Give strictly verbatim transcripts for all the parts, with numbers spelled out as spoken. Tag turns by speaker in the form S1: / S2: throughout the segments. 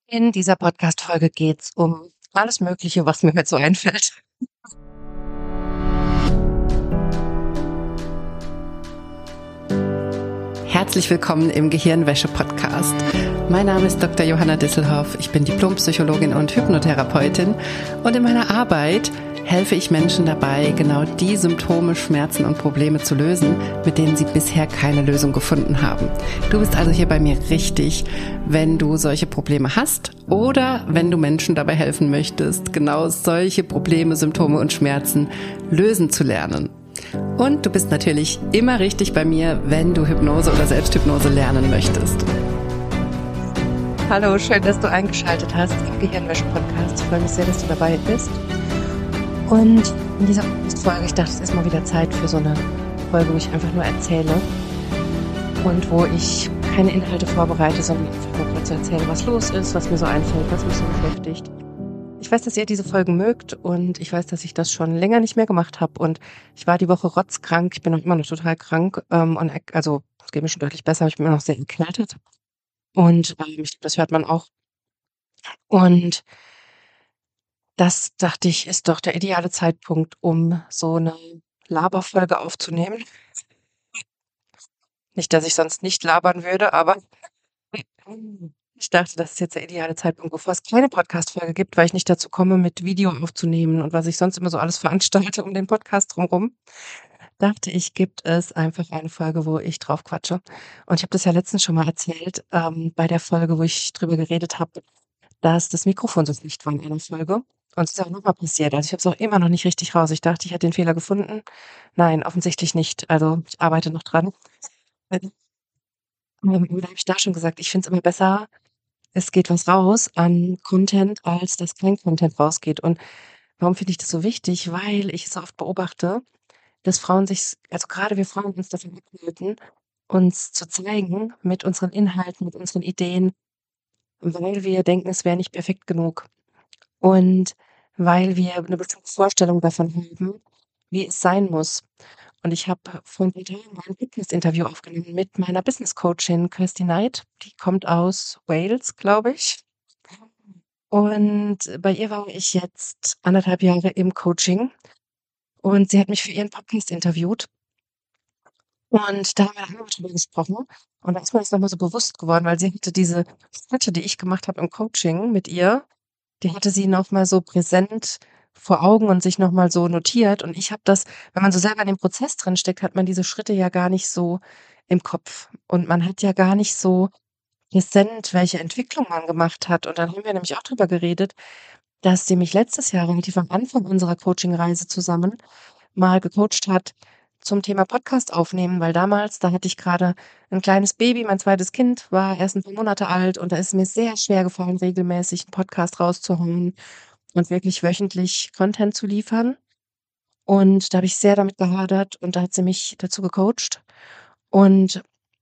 S1: In dieser Podcast-Folge geht's um alles Mögliche, was mir halt so einfällt.
S2: Herzlich willkommen im Gehirnwäsche-Podcast. Mein Name ist Doktor Johanna Disselhoff. Ich bin Diplompsychologin und Hypnotherapeutin und in meiner Arbeit helfe ich Menschen dabei, genau die Symptome, Schmerzen und Probleme zu lösen, mit denen sie bisher keine Lösung gefunden haben. Du bist also hier bei mir richtig, wenn du solche Probleme hast oder wenn du Menschen dabei helfen möchtest, genau solche Probleme, Symptome und Schmerzen lösen zu lernen. Und du bist natürlich immer richtig bei mir, wenn du Hypnose oder Selbsthypnose lernen möchtest.
S1: Hallo, schön, dass du eingeschaltet hast im Gehirnwäsche-Podcast. Ich freue mich sehr, dass du dabei bist. Und in dieser Folge, ich dachte, es ist mal wieder Zeit für so eine Folge, wo ich einfach nur erzähle und wo ich keine Inhalte vorbereite, sondern einfach nur kurz erzähle, was los ist, was mir so einfällt, was mich so beschäftigt. Ich weiß, dass ihr diese Folgen mögt und ich weiß, dass ich das schon länger nicht mehr gemacht habe und ich war die Woche rotzkrank, ich bin auch immer noch total krank ähm, und also es geht mir schon deutlich besser, aber ich bin immer noch sehr erkältet und ähm, ich glaube, das hört man auch. Und das dachte ich, ist doch der ideale Zeitpunkt, um so eine Laberfolge aufzunehmen. Nicht, dass ich sonst nicht labern würde, aber ich dachte, das ist jetzt der ideale Zeitpunkt, bevor es keine Podcast-Folge gibt, weil ich nicht dazu komme, mit Video aufzunehmen und was ich sonst immer so alles veranstalte um den Podcast drumherum, dachte ich, gibt es einfach eine Folge, wo ich drauf quatsche. Und ich habe das ja letztens schon mal erzählt, ähm, bei der Folge, wo ich drüber geredet habe, dass das Mikrofon so schlecht war in einer Folge. Und es ist auch noch mal passiert. Also, ich habe es auch immer noch nicht richtig raus. Ich dachte, ich hätte den Fehler gefunden. Nein, offensichtlich nicht. Also, ich arbeite noch dran. Ähm, und da habe ich da schon gesagt, ich finde es immer besser, es geht was raus an Content, als dass kein Content rausgeht. Und warum finde ich das so wichtig? Weil ich es so oft beobachte, dass Frauen sich also, gerade wir Frauen uns davon abhalten, uns zu zeigen mit unseren Inhalten, mit unseren Ideen, weil wir denken, es wäre nicht perfekt genug. Und weil wir 'ne bestimmte Vorstellung davon haben, wie es sein muss. Und ich habe vor 'n paar Tagen mal 'n Podcast-Interview aufgenommen mit meiner Business-Coachin Kirsty Knight. Die kommt aus Wales, glaube ich. Und bei ihr war ich jetzt anderthalb Jahre im Coaching und sie hat mich für ihren Podcast interviewt. Und da haben wir dann auch drüber gesprochen. Und da ist mir das noch mal so bewusst geworden, weil sie hatte diese Schritte, die ich gemacht habe im Coaching mit ihr, die hatte sie noch mal so präsent vor Augen und sich noch mal so notiert. Und ich habe das wenn man so selber in dem Prozess drin steckt, hat man diese Schritte ja gar nicht so im Kopf. Und man hat ja gar nicht so präsent, welche Entwicklung man gemacht hat. Und dann haben wir nämlich auch drüber geredet, dass sie mich letztes Jahr relativ am Anfang unserer Coachingreise zusammen mal gecoacht hat zum Thema Podcast aufnehmen, weil damals, da hatte ich grade 'n kleines Baby, mein zweites Kind war erst 'n paar Monate alt und da ist es mir sehr schwer gefallen, regelmäßig 'n Podcast rauszuhauen und wirklich wöchentlich Content zu liefern. Und da habe ich sehr damit gehadert und da hat sie mich dazu gecoacht. Und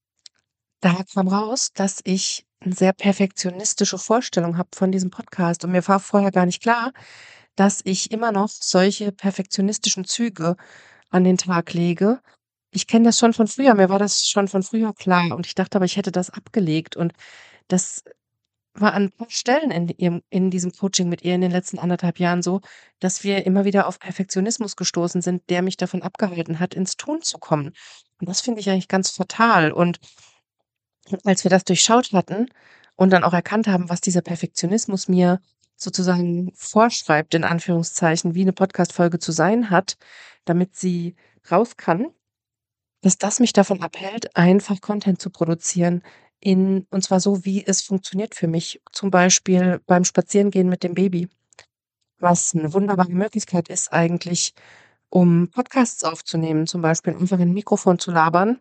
S1: da kam raus, dass ich 'ne sehr perfektionistische Vorstellung habe von diesem Podcast und mir war vorher gar nicht klar, dass ich immer noch solche perfektionistischen Züge an den Tag lege. Ich kenne das schon von früher, mir war das schon von früher klar und ich dachte aber, ich hätte das abgelegt und das war an 'n paar Stellen in ihrem in diesem Coaching mit ihr in den letzten anderthalb Jahren so, dass wir immer wieder auf Perfektionismus gestoßen sind, der mich davon abgehalten hat, ins Tun zu kommen. Und das finde ich eigentlich ganz fatal. Und als wir das durchschaut hatten und dann auch erkannt haben, was dieser Perfektionismus mir sozusagen vorschreibt, in Anführungszeichen, wie 'ne Podcast-Folge zu sein hat, damit sie raus kann, dass das mich davon abhält, einfach Content zu produzieren in und zwar so, wie es funktioniert für mich, zum Beispiel beim Spazierengehen mit dem Baby, was 'ne wunderbare Möglichkeit ist eigentlich, um Podcasts aufzunehmen, zum Beispiel einfach in 'n Mikrofon zu labern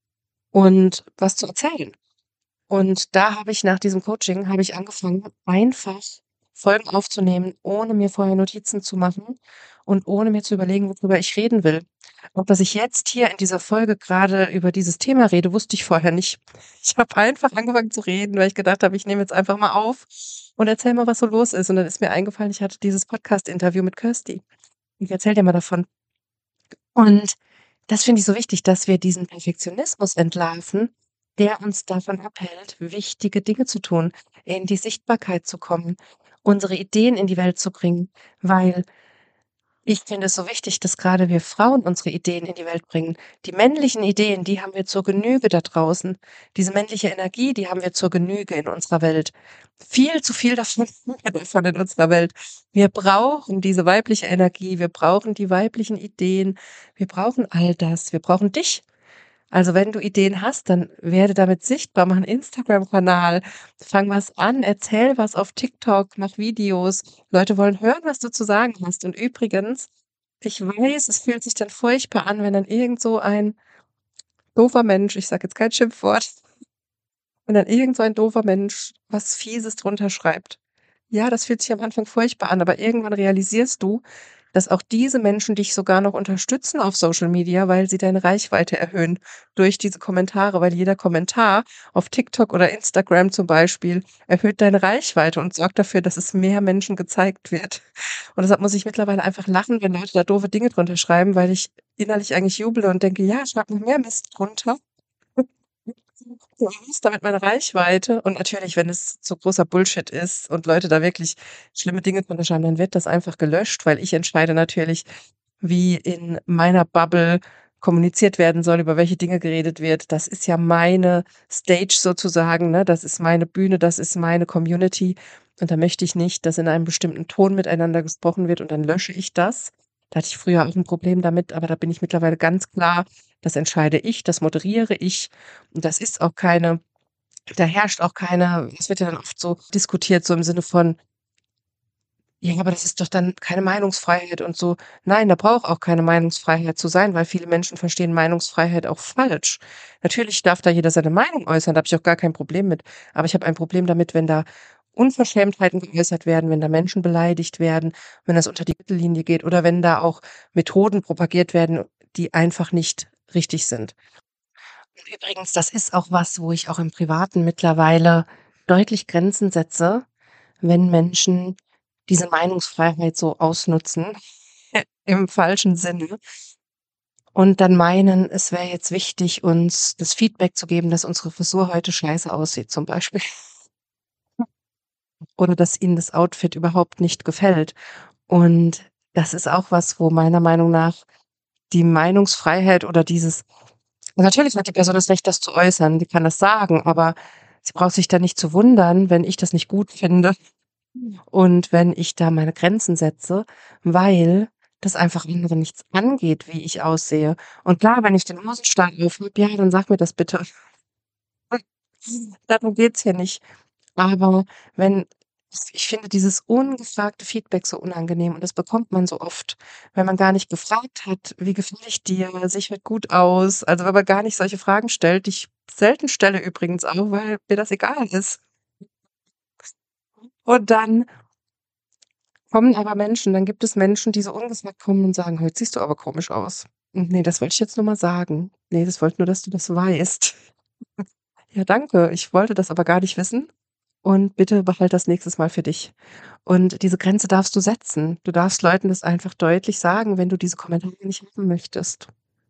S1: und was zu erzählen. Und da habe ich nach diesem Coaching habe ich angefangen, einfach Folgen aufzunehmen, ohne mir vorher Notizen zu machen und ohne mir zu überlegen, worüber ich reden will. Und dass ich jetzt hier in dieser Folge grade über dieses Thema rede, wusste ich vorher nicht. Ich habe einfach angefangen zu reden, weil ich gedacht habe, ich nehme jetzt einfach mal auf und erzähle mal, was so los ist. Und dann ist mir eingefallen, ich hatte dieses Podcast-Interview mit Kirsty. Ich erzähle dir mal davon. Und das finde ich so wichtig, dass wir diesen Perfektionismus entlarven der uns davon abhält, wichtige Dinge zu tun, in die Sichtbarkeit zu kommen, unsere Ideen in die Welt zu bringen, weil ich finde es so wichtig, dass gerade wir Frauen unsere Ideen in die Welt bringen. Die männlichen Ideen, die haben wir zur Genüge da draußen. Diese männliche Energie, die haben wir zur Genüge in unserer Welt. Viel zu viel davon haben wir davon in unserer Welt. Wir brauchen diese weibliche Energie, wir brauchen die weiblichen Ideen, wir brauchen all das. Wir brauchen dich. Also wenn du Ideen hast, dann werde damit sichtbar, mach 'n Instagram-Kanal, fang was an, erzähl was auf TikTok, mach Videos. Leute wollen hören, was du zu sagen hast. Und übrigens, ich weiß, es fühlt sich dann furchtbar an, wenn dann irgend so ein doofer Mensch, ich sage jetzt kein Schimpfwort, wenn dann irgend so ein doofer Mensch was Fieses drunter schreibt. Ja, das fühlt sich am Anfang furchtbar an, aber irgendwann realisierst du, dass auch diese Menschen dich sogar noch unterstützen auf Social Media, weil sie deine Reichweite erhöhen durch diese Kommentare, weil jeder Kommentar auf TikTok oder Instagram zum Beispiel erhöht deine Reichweite und sorgt dafür, dass es mehr Menschen gezeigt wird. Und deshalb muss ich mittlerweile einfach lachen, wenn Leute da doofe Dinge drunter schreiben, weil ich innerlich eigentlich jubele und denke: „Ja, schreib noch mehr Mist drunter.“ Ja, ist damit meine Reichweite. Und natürlich, wenn es so großer Bullshit ist und Leute da wirklich schlimme Dinge drunter schreiben, dann wird das einfach gelöscht, weil ich entscheide natürlich, wie in meiner Bubble kommuniziert werden soll, über welche Dinge geredet wird. Das ist ja meine Stage sozusagen, ne? Das ist meine Bühne, das ist meine Community. Und da möchte ich nicht, dass in einem bestimmten Ton miteinander gesprochen wird und dann lösche ich das. Da hatte ich früher auch ein Problem damit, aber da bin ich mittlerweile ganz klar, das entscheide ich, das moderiere ich. Und das ist auch keine da herrscht auch keine es wird ja dann oft so diskutiert, so im Sinne von: „Ja, aber das ist doch dann keine Meinungsfreiheit und so.“ Nein, da braucht auch keine Meinungsfreiheit zu sein, weil viele Menschen verstehen Meinungsfreiheit auch falsch. Natürlich darf da jeder seine Meinung äußern, da habe ich auch gar kein Problem mit. Aber ich habe ein Problem damit, wenn da Unverschämtheiten geäußert werden, wenn da Menschen beleidigt werden, wenn das unter die Gürtellinie geht oder wenn da auch Methoden propagiert werden, die einfach nicht richtig sind. Und übrigens, das ist auch was, wo ich auch im Privaten mittlerweile deutlich Grenzen setze, wenn Menschen diese Meinungsfreiheit so ausnutzen im falschen Sinne und dann meinen, es wäre jetzt wichtig, uns das Feedback zu geben, dass unsere Frisur heute scheiße aussieht zum Beispiel oder dass ihnen das Outfit überhaupt nicht gefällt. Und das ist auch was, wo meiner Meinung nach die Meinungsfreiheit oder dieses natürlich hat die Person das Recht, das zu äußern, die kann das sagen, aber sie braucht sich da nicht zu wundern, wenn ich das nicht gut finde und wenn ich da meine Grenzen setze, weil das einfach andere nichts angeht, wie ich aussehe. Und klar, wenn ich den Hosenstall aufhebe, ja, dann sag mir das bitte. Darum geht's hier nicht. Aber wenn ich finde dieses ungefragte Feedback so unangenehm und das bekommt man so oft, wenn man gar nicht gefragt hat: „Wie gefällt ich dir? Sehe ich heute gut aus?“ Also, wenn man gar nicht solche Fragen stellt, die ich selten stelle übrigens auch, weil mir das egal ist. Und dann kommen aber Menschen dann gibt es Menschen, die so ungefragt kommen und sagen: „Heute siehst du aber komisch aus.“ Und ne, das wollte ich jetzt nur mal sagen. Ne, das wollte nur, dass du das weißt. Ja, danke. Ich wollte das aber gar nicht wissen und bitte behalt das nächstes Mal für dich. Und diese Grenze darfst du setzen. Du darfst Leuten das einfach deutlich sagen, wenn du diese Kommentare nicht haben möchtest.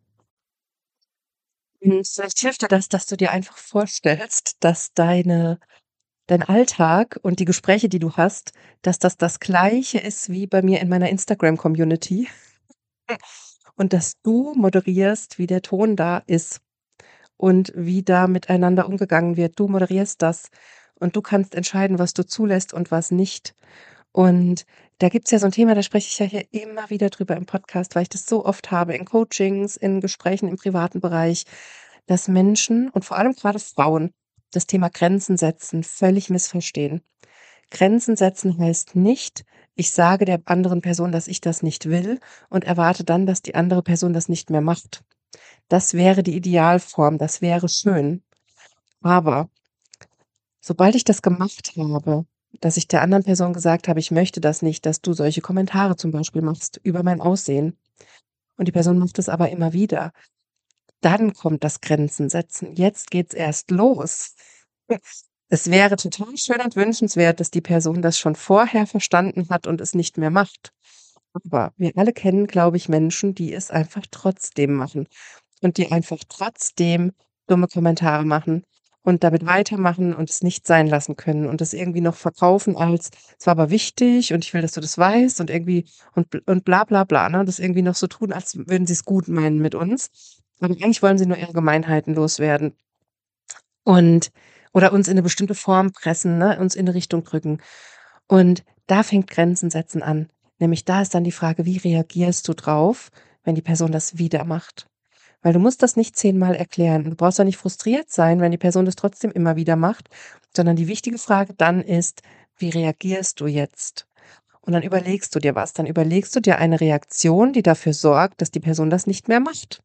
S1: Und vielleicht hilft dir das, dass du dir einfach vorstellst, dass deine dein Alltag und die Gespräche, die du hast, dass das das Gleiche ist wie bei mir in meiner Instagram-Community und dass du moderierst, wie der Ton da ist und wie da miteinander umgegangen wird. Du moderierst das und du kannst entscheiden, was du zulässt und was nicht. Und da gibt's ja so 'n Thema, da spreche ich ja hier immer wieder drüber im Podcast, weil ich das so oft habe in Coachings, in Gesprächen im privaten Bereich, dass Menschen und vor allem grade Frauen das Thema Grenzen setzen völlig missverstehen. Grenzen setzen heißt nicht, ich sage der anderen Person, dass ich das nicht will und erwarte dann, dass die andere Person das nicht mehr macht. Das wäre die Idealform, das wäre schön. Aber sobald ich das gemacht habe, dass ich der anderen Person gesagt habe: „Ich möchte das nicht, dass du solche Kommentare zum Beispiel machst über mein Aussehen“ und die Person macht es aber immer wieder, dann kommt das Grenzen setzen. Jetzt geht's erst los. Es wäre total schön und wünschenswert, dass die Person das schon vorher verstanden hat und es nicht mehr macht. Aber wir alle kennen, glaube ich, Menschen, die es einfach trotzdem machen und die einfach trotzdem dumme Kommentare machen und damit weitermachen und es nicht sein lassen können und das irgendwie noch verkaufen als: „Es war aber wichtig und ich will, dass du das weißt“ und irgendwie und bl und bla bla bla, ne? Das irgendwie noch so tun, als würden sie's gut meinen mit uns. Aber eigentlich wollen sie nur ihre Gemeinheiten loswerden. Und oder uns in 'ne bestimmte Form pressen, ne, uns in 'ne Richtung drücken. Und da fängt Grenzen setzen an. Nämlich da ist dann die Frage, wie reagierst du drauf, wenn die Person das wieder macht? Weil du musst das nicht zehnmal erklären. Du brauchst auch nicht frustriert sein, wenn die Person das trotzdem immer wieder macht, sondern die wichtige Frage dann ist: „Wie reagierst du jetzt?“ Und dann überlegst du dir was. Dann überlegst du dir eine Reaktion, die dafür sorgt, dass die Person das nicht mehr macht.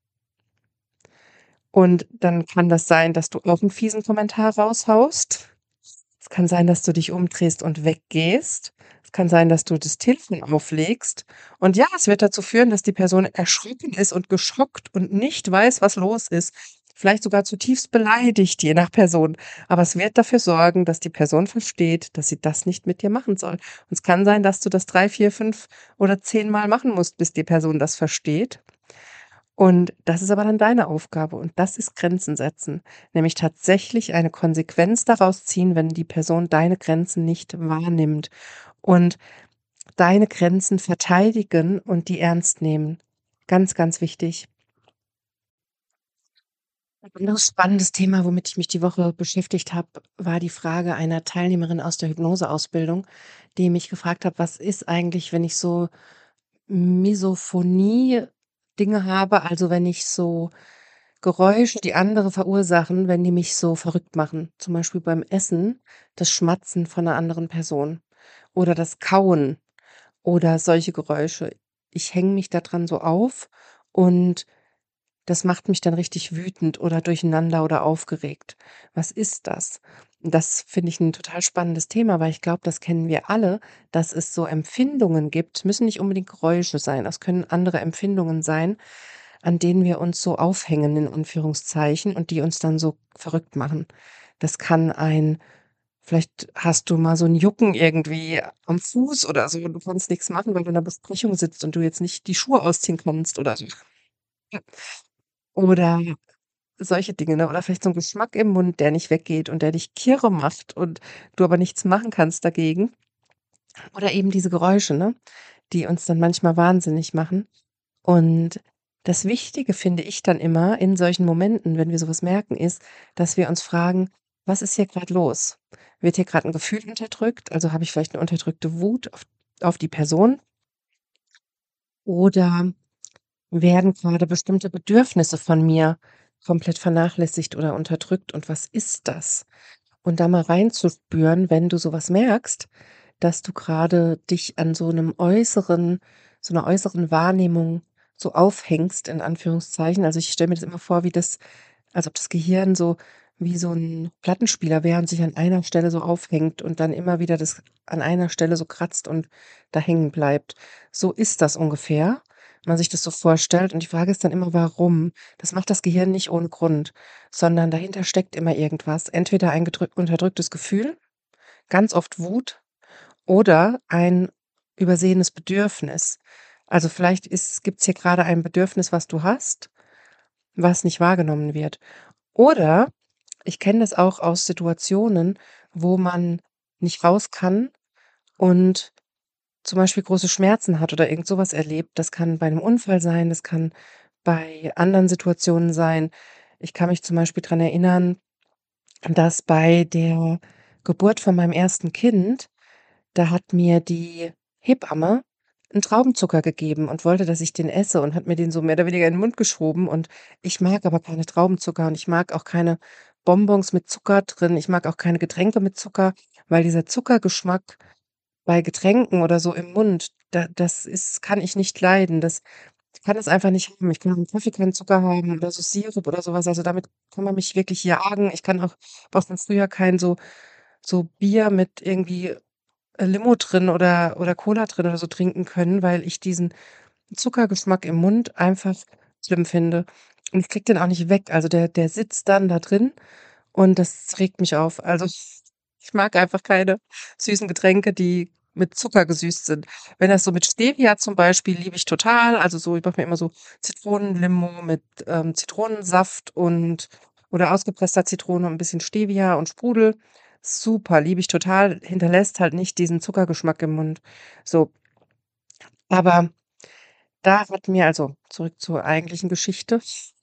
S1: Und dann kann das sein, dass du auch 'n fiesen Kommentar raushaust. Es kann sein, dass du dich umdrehst und weggehst. Es kann sein, dass du das Telefon auflegst. Und ja, es wird dazu führen, dass die Person erschrocken ist und geschockt und nicht weiß, was los ist. Vielleicht sogar zutiefst beleidigt, je nach Person. Aber es wird dafür sorgen, dass die Person versteht, dass sie das nicht mit dir machen soll. Und es kann sein, dass du das drei, vier, fünf oder zehnmal machen musst, bis die Person das versteht. Und das ist aber dann deine Aufgabe und das ist Grenzen setzen. Nämlich tatsächlich eine Konsequenz daraus ziehen, wenn die Person deine Grenzen nicht wahrnimmt und deine Grenzen verteidigen und die ernst nehmen. Ganz, ganz wichtig. Ein anderes spannendes Thema, womit ich mich die Woche beschäftigt habe, war die Frage einer Teilnehmerin aus der Hypnoseausbildung, die mich gefragt hat: „Was ist eigentlich, wenn ich so Misophonie-Dinge habe, also wenn ich so Geräusche, die andere verursachen, wenn die mich so verrückt machen?“ Zum Beispiel beim Essen, das Schmatzen von 'ner anderen Person oder das Kauen oder solche Geräusche. Ich hänge mich da dran so auf und das macht mich dann richtig wütend oder durcheinander oder aufgeregt. Was ist das? Das finde ich 'n total spannendes Thema, weil ich glaube, das kennen wir alle, dass es so Empfindungen gibt, müssen nicht unbedingt Geräusche sein, das können andere Empfindungen sein, an denen wir uns so aufhängen in Anführungszeichen und die uns dann so verrückt machen. Das kann ein vielleicht hast du mal so 'n Jucken irgendwie am Fuß oder so und du kannst nix machen, weil du in 'ner Besprechung sitzt und du jetzt nicht die Schuhe ausziehen kannst oder so. Ja. Oder solche Dinge, ne? Oder vielleicht so 'n Geschmack im Mund, der nicht weggeht und der dich kirre macht und du aber nichts machen kannst dagegen. Oder eben diese Geräusche, ne, die uns dann manchmal wahnsinnig machen. Und das Wichtige finde ich dann immer in solchen Momenten, wenn wir so was merken, ist, dass wir uns fragen: „Was ist hier grad los? Wird hier grad 'n Gefühl unterdrückt? Also, habe ich vielleicht 'ne unterdrückte Wut auf auf die Person?“ Oder werden grade bestimmte Bedürfnisse von mir komplett vernachlässigt oder unterdrückt und was ist das? Und da mal reinzuspüren, wenn du so was merkst, dass du grade dich an so 'nem äußeren so 'ner äußeren Wahrnehmung so aufhängst in Anführungszeichen. Also, ich stelle mir das immer vor, wie das als ob das Gehirn so wie so 'n Plattenspieler wäre und sich an einer Stelle so aufhängt und dann immer wieder das an einer Stelle so kratzt und da hängen bleibt. So ist das ungefähr, wenn man sich das so vorstellt. Und die Frage ist dann immer: „Warum?“ Das macht das Gehirn nicht ohne Grund, sondern dahinter steckt immer irgendwas. Entweder ein gedrück unterdrücktes Gefühl, ganz oft Wut oder ein übersehenes Bedürfnis. Also, vielleicht ist gibt's hier grade ein Bedürfnis, was du hast, was nicht wahrgenommen wird. Oder ich kenne das auch aus Situationen, wo man nicht raus kann und zum Beispiel große Schmerzen hat oder irgend so was erlebt. Das kann bei 'nem Unfall sein, das kann bei anderen Situationen sein. Ich kann mich zum Beispiel dran erinnern, dass bei der Geburt von meinem ersten Kind da hat mir die Hebamme 'n Traubenzucker gegeben und wollte, dass ich den esse und hat mir den so mehr oder weniger in 'n Mund geschoben und ich mag aber keine Traubenzucker und ich mag auch keine Bonbons mit Zucker drin. Ich mag auch keine Getränke mit Zucker, weil dieser Zuckergeschmack bei Getränken oder so im Mund, da das ist kann ich nicht leiden. Das ich kann das einfach nicht haben. Ich kann im Kaffee keinen Zucker haben oder so Sirup oder so was. Also, damit kann man mich wirklich jagen. Ich kann auch habe auch von früher kein so so Bier mit irgendwie, äh, Limo drin oder oder Cola drin oder so trinken können, weil ich diesen Zuckergeschmack im Mund einfach schlimm finde. Und ich kriege den auch nicht weg. Also, der der sitzt dann da drin und das regt mich auf. Also, ich mag einfach keine süßen Getränke, die mit Zucker gesüßt sind. Wenn das so mit Stevia zum Beispiel liebe ich total. Also, so ich mache mir immer so Zitronenlimo mit, ähm, Zitronensaft und oder ausgepresster Zitrone und 'n bisschen Stevia und Sprudel. Super, liebe ich total, hinterlässt halt nicht diesen Zuckergeschmack im Mund. So, aber da hat mir also zurück zur eigentlichen Geschichte,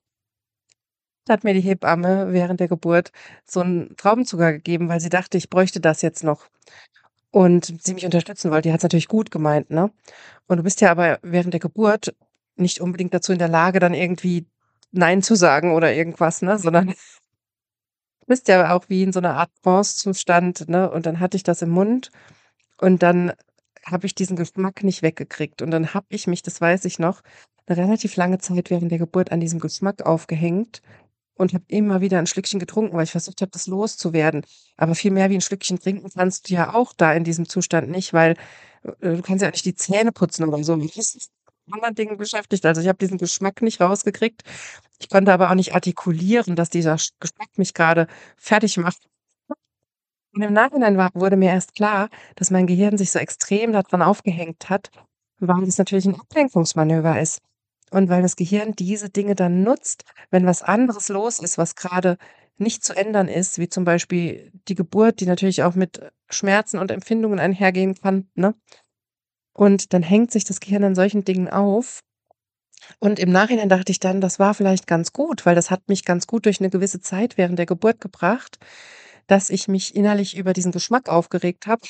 S1: da hat mir die Hebamme während der Geburt so 'n Traubenzucker gegeben, weil sie dachte, ich bräuchte das jetzt noch und sie mich unterstützen wollte. Die hat's natürlich gut gemeint, ne? Und du bist ja aber während der Geburt nicht unbedingt dazu in der Lage, dann irgendwie nein zu sagen oder irgendwas, ne, sondern du bist ja auch wie in so 'ner Art Trancezustand, ne? Und dann hatte ich das im Mund und dann habe ich diesen Geschmack nicht weggekriegt. Und dann habe ich mich, das weiß ich noch, 'ne relativ lange Zeit während der Geburt an diesem Geschmack aufgehängt und habe immer wieder 'n Schlückchen getrunken, weil ich versucht habe, das loszuwerden. Aber viel mehr wie 'n Schlückchen trinken kannst du ja auch da in diesem Zustand nicht, weil, äh, du kannst ja auch nicht die Zähne putzen oder so. Du bist mit anderen Dingen beschäftigt. Also, ich habe diesen Geschmack nicht rausgekriegt. Ich konnte aber auch nicht artikulieren, dass dieser Sch Geschmack mich grade fertig macht. Und im Nachhinein war wurde mir erst klar, dass mein Gehirn sich so extrem da dran aufgehängt hat, weil es natürlich 'n Ablenkungsmanöver ist. Und weil das Gehirn diese Dinge dann nutzt, wenn was anderes los ist, was grade nicht zu ändern ist, wie zum Beispiel die Geburt, die natürlich auch mit Schmerzen und Empfindungen einhergehen kann, ne? Und dann hängt sich das Gehirn an solchen Dingen auf. Und im Nachhinein dachte ich dann, das war vielleicht ganz gut, weil das hat mich ganz gut durch 'ne gewisse Zeit während der Geburt gebracht, dass ich mich innerlich über diesen Geschmack aufgeregt habe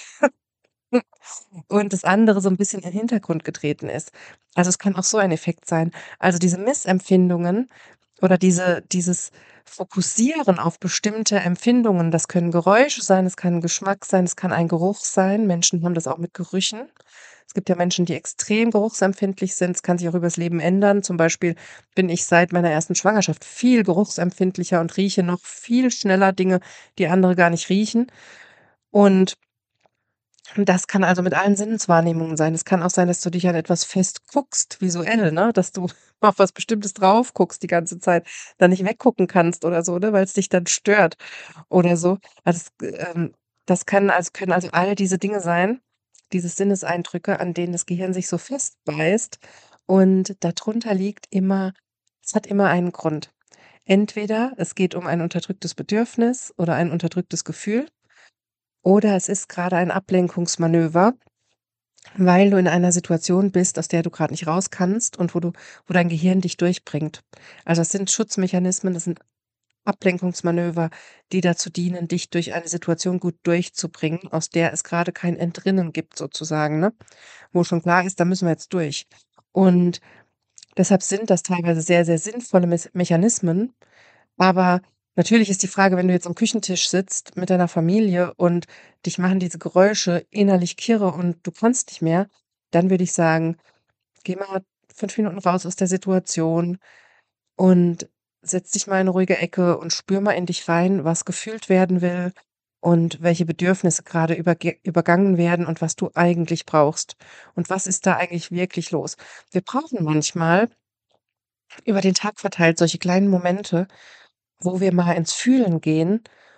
S1: und das andere so 'n bisschen in den Hintergrund getreten ist. Also, es kann auch so ein Effekt sein. Also, diese Missempfindungen oder diese dieses Fokussieren auf bestimmte Empfindungen, das können Geräusche sein, es kann 'n Geschmack sein, es kann ein Geruch sein. Menschen haben das auch mit Gerüchen. Es gibt ja Menschen, die extrem geruchsempfindlich sind. Es kann sich auch übers Leben ändern. Zum Beispiel bin ich seit meiner ersten Schwangerschaft viel geruchsempfindlicher und rieche noch viel schneller Dinge, die andere gar nicht riechen. Und das kann also mit allen Sinneswahrnehmungen sein. Es kann auch sein, dass du dich an etwas fest guckst, visuell, ne, dass du auf was Bestimmtes drauf guckst die ganze Zeit, da nicht weggucken kannst oder so, ne, weil's dich dann stört oder so. Also, es, ähm das kann also können also all diese Dinge sein, diese Sinneseindrücke, an denen das Gehirn sich so festbeißt. Und da drunter liegt immer es hat immer einen Grund. Entweder es geht um ein unterdrücktes Bedürfnis oder ein unterdrücktes Gefühl oder es ist grade ein Ablenkungsmanöver, weil du in einer Situation bist, aus der du grad nicht raus kannst und wo du wo dein Gehirn dich durchbringt. Also, das sind Schutzmechanismen, das sind Ablenkungsmanöver, die dazu dienen, dich durch eine Situation gut durchzubringen, aus der es grade kein Entrinnen gibt sozusagen, ne? Wo schon klar ist, da müssen wir jetzt durch. Und deshalb sind das teilweise sehr, sehr sinnvolle Mes Mechanismen. Aber natürlich ist die Frage, wenn du jetzt am Küchentisch sitzt mit deiner Familie und dich machen diese Geräusche innerlich kirre und du kannst nicht mehr, dann würde ich sagen, geh mal fünf Minuten raus aus der Situation und setz dich mal in 'ne ruhige Ecke und spür mal in dich rein, was gefühlt werden will und welche Bedürfnisse grade überge übergangen werden und was du eigentlich brauchst. Und was ist da eigentlich wirklich los? Wir brauchen manchmal über den Tag verteilt solche kleinen Momente, wo wir mal ins Fühlen gehen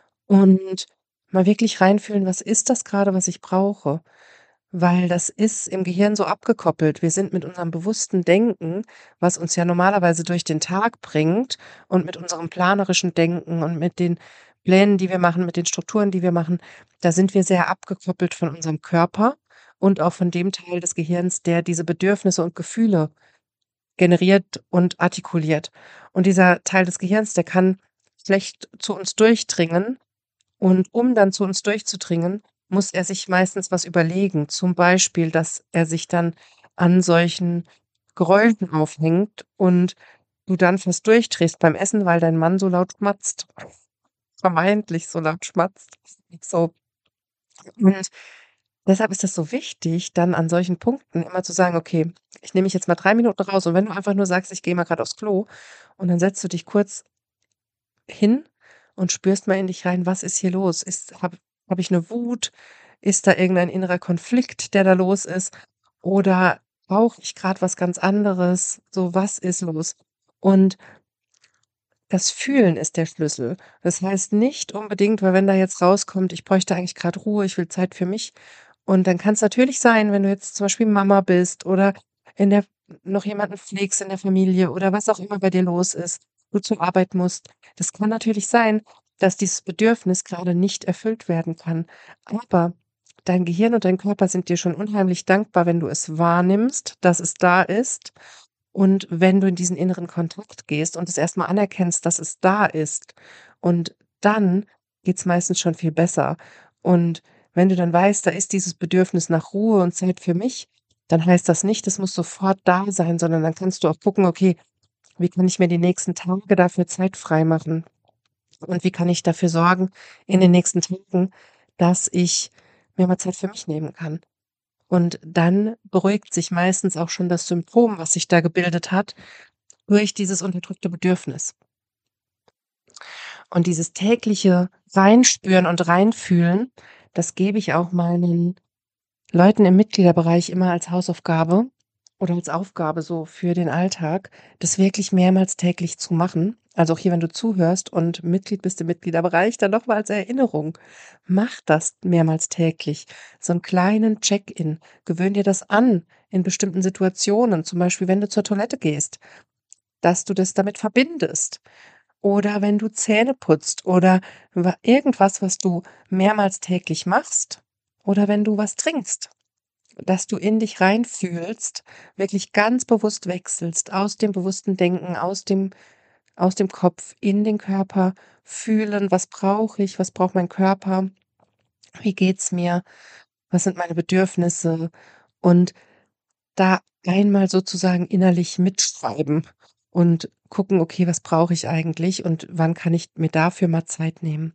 S1: und mal wirklich reinfühlen: „Was ist das grade, was ich brauche?“ Weil das ist im Gehirn so abgekoppelt. Wir sind mit unserem bewussten Denken, was uns ja normalerweise durch den Tag bringt und mit unserem planerischen Denken und mit den Plänen, die wir machen, mit den Strukturen, die wir machen, da sind wir sehr abgekoppelt von unserem Körper und auch von dem Teil des Gehirns, der diese Bedürfnisse und Gefühle generiert und artikuliert. Und dieser Teil des Gehirns, der kann schlecht zu uns durchdringen. Und um dann zu uns durchzudringen, muss er sich meistens was überlegen. Zum Beispiel, dass er sich dann an solchen Geräuschen aufhängt und du dann fast durchdrehst beim Essen, weil dein Mann so laut schmatzt, vermeintlich so laut schmatzt. So. Und deshalb ist das so wichtig, dann an solchen Punkten immer zu sagen: „Okay, ich nehme mich jetzt mal drei Minuten raus.“ Und wenn du einfach nur sagst: „Ich gehe mal grad aufs Klo“ und dann setzt du dich kurz hin und spürst mal in dich rein: „Was ist hier los? Ist habe habe ich 'ne Wut? Ist da irgendein innerer Konflikt, der da los ist? Oder brauche ich grad was ganz anderes? So, was ist los?“ Und das Fühlen ist der Schlüssel. Das heißt nicht unbedingt weil wenn da jetzt rauskommt: „Ich bräuchte eigentlich grad Ruhe, ich will Zeit für mich.“ Und dann kann's natürlich sein, wenn du jetzt zum Beispiel Mama bist oder in der noch jemanden pflegst in der Familie oder was auch immer bei dir los ist, du zur Arbeit musst. Das kann natürlich sein, dass dieses Bedürfnis gerade nicht erfüllt werden kann, aber dein Gehirn und dein Körper sind dir schon unheimlich dankbar, wenn du es wahrnimmst, dass es da ist und wenn du in diesen inneren Kontakt gehst und es erst mal anerkennst, dass es da ist. Und dann geht's meistens schon viel besser. Und wenn du dann weißt, da ist dieses Bedürfnis nach Ruhe und Zeit für mich, dann heißt das nicht, das muss sofort da sein, sondern dann kannst du auch gucken: „Okay, wie kann ich mir die nächsten Tage dafür Zeit freimachen? Und wie kann ich dafür sorgen in den nächsten Tagen, dass ich mir mal Zeit für mich nehmen kann?“ Und dann beruhigt sich meistens auch schon das Symptom, was sich da gebildet hat, durch dieses unterdrückte Bedürfnis. Und dieses tägliche Reinspüren und Reinfühlen, das gebe ich auch meinen Leuten im Mitgliederbereich immer als Hausaufgabe oder als Aufgabe so für den Alltag, das wirklich mehrmals täglich zu machen. Also auch hier, wenn du zuhörst und Mitglied bist im Mitgliederbereich, dann noch mal als Erinnerung. Mach das mehrmals täglich. So einen kleinen Check-in. Gewöhn dir das an in bestimmten Situationen, zum Beispiel, wenn du zur Toilette gehst, dass du das damit verbindest. Oder wenn du Zähne putzt oder wa irgendwas, was du mehrmals täglich machst. Oder wenn du was trinkst, dass du in dich reinfühlst, wirklich ganz bewusst wechselst aus dem bewussten Denken, aus dem aus dem Kopf in den Körper, fühlen: „Was brauche ich? Was braucht mein Körper? Wie geht's mir? Was sind meine Bedürfnisse?“ Und da einmal sozusagen innerlich mitschreiben und gucken: „Okay, was brauche ich eigentlich und wann kann ich mir dafür mal Zeit nehmen?“